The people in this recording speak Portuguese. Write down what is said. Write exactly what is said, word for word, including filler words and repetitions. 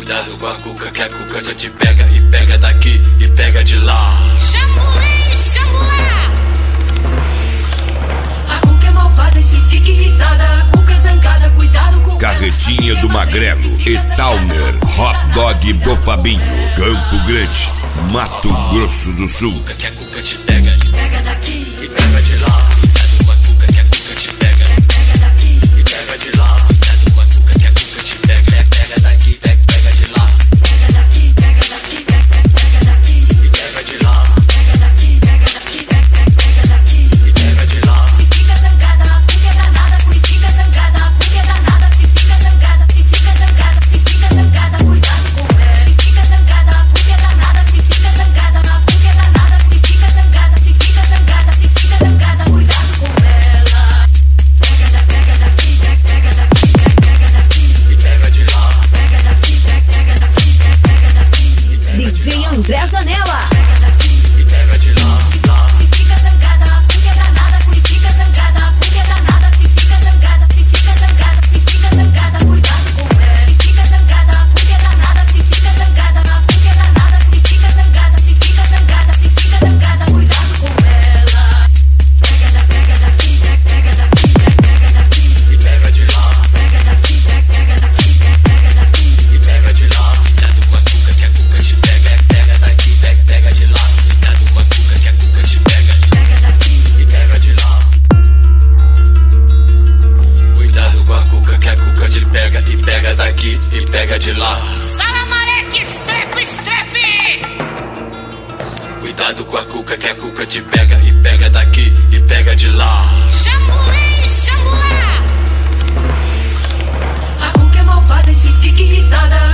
Cuidado com a cuca, que a cuca já te pega e pega daqui e pega de lá. Xamulê, xamulé. A cuca é malvada e se fica irritada, a cuca é zangada, cuidado com Carretinha do Magrelo e Towner, Hot Dog do Fabinho, Campo Grande, Mato Grosso do Sul. Cuca, que a cuca te pega e pega daqui e pega de lá. Cuidado com a cuca, que a cuca te pega e pega daqui e pega de lá. Cuidado com a cuca, que a cuca te pega e pega daqui, pega, pega de lá. pega daqui, pega daqui, pega, pega daqui E pega de lá. pega daqui, pega daqui, pega, pega daqui E pega de lá. se fica zangada, a cuca é danada, se fica zangada, a cuca é danada, se fica zangada, se fica zangada, se fica zangada, cuidado com ela. Se fica zangada, a cuca é danada, se fica zangada, a cuca é danada, se fica zangada, se fica zangada, se fica zangada, cuidado com ela. Pega da, pega daqui, pega, pega daqui, pega, pega daqui E pega de lá. pega daqui, pega, pega daqui, pega, pega daqui D J André Zanella. pega daqui. E pega de lá. Lá. Se fica zangada, a cuca é danada, se fica zangada, a cuca é danada, se fica zangada, se fica zangada, se fica zangada, cuidado com ela. Se fica zangada, a cuca é danada, se fica zangada, a cuca é danada, se fica zangada, se fica zangada, se fica zangada, cuidado com ela. Pega da, pega daqui, pega, pega daqui, pega, pega daqui E pega de lá. pega daqui, pega, pega daqui, pega, pega daqui E pega de lá. Cuidado com a cuca, que a cuca te pega e pega daqui, pega, pega de lá. Cuidado com a cuca, que a cuca te pega pega daqui e pega de lá. Cuidado com a cuca, que a cuca te pega e pega daqui e pega de lá. Salamarec, strep, strep. Cuidado com a cuca, que a cuca te pega e pega daqui e pega de lá. Xamulê, xamulé. a cuca é malvada e se fica irritada,